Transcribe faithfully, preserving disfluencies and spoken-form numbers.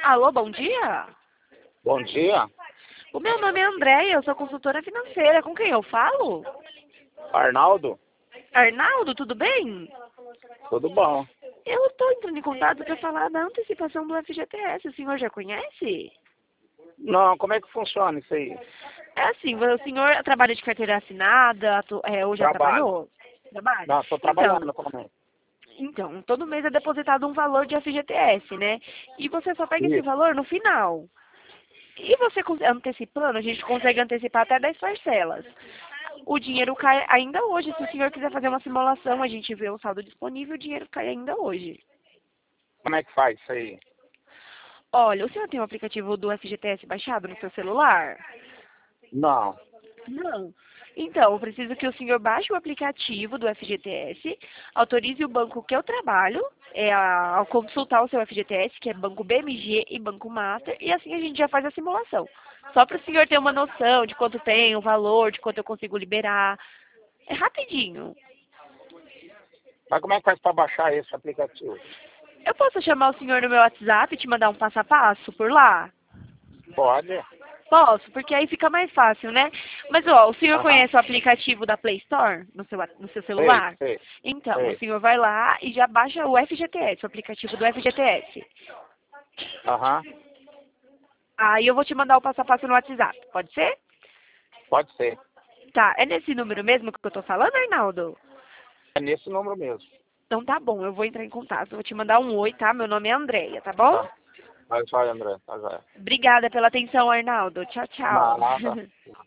Alô, bom dia? Bom dia, O meu nome é Andréia, eu sou consultora financeira. Com quem eu falo? Arnaldo. Arnaldo, tudo bem? Tudo bom? Eu estou entrando em contato para falar da antecipação do F G T S. O senhor já conhece? Não, como é que funciona isso aí? É assim, o senhor trabalha de carteira assinada, atu- é, ou já Trabalho. trabalhou? Trabalha? Não, estou Então, trabalhando atualmente. então, todo mês é depositado um valor de F G T S, né? E você só pega esse Isso. valor no final. E você cons- antecipando, a gente consegue antecipar até dez parcelas. O dinheiro cai ainda hoje. Se o senhor quiser fazer uma simulação, a gente vê o saldo disponível, o dinheiro cai ainda hoje. Como é que faz isso aí? Olha, o senhor tem o aplicativo do F G T S baixado no seu celular? Não. Não. Então, eu preciso que o senhor baixe o aplicativo do F G T S, autorize o banco que eu trabalho, é, a, ao consultar o seu F G T S, que é Banco B M G e Banco Master, e assim a gente já faz a simulação. Só para o senhor ter uma noção de quanto tem, o valor, de quanto eu consigo liberar. É rapidinho. Mas como é que faz para baixar esse aplicativo? Eu posso chamar o senhor no meu WhatsApp e te mandar um passo a passo por lá? Pode. Posso, porque aí fica mais fácil, né? Mas, ó, o senhor Aham. conhece o aplicativo da Play Store no seu, no seu Sei, celular? sei, Então, o sei. senhor vai lá e já baixa o F G T S, o aplicativo do F G T S. Aham. Aí eu vou te mandar o passo a passo no WhatsApp, pode ser? Pode ser. Tá, é nesse número mesmo que eu tô falando, Arnaldo? É nesse número mesmo. Então tá bom, eu vou entrar em contato, vou te mandar um oi, tá? Meu nome é Andréia, tá bom? Tá. Mas vai, André. Tá, já. Obrigada pela atenção, Arnaldo. Tchau, tchau. Nada.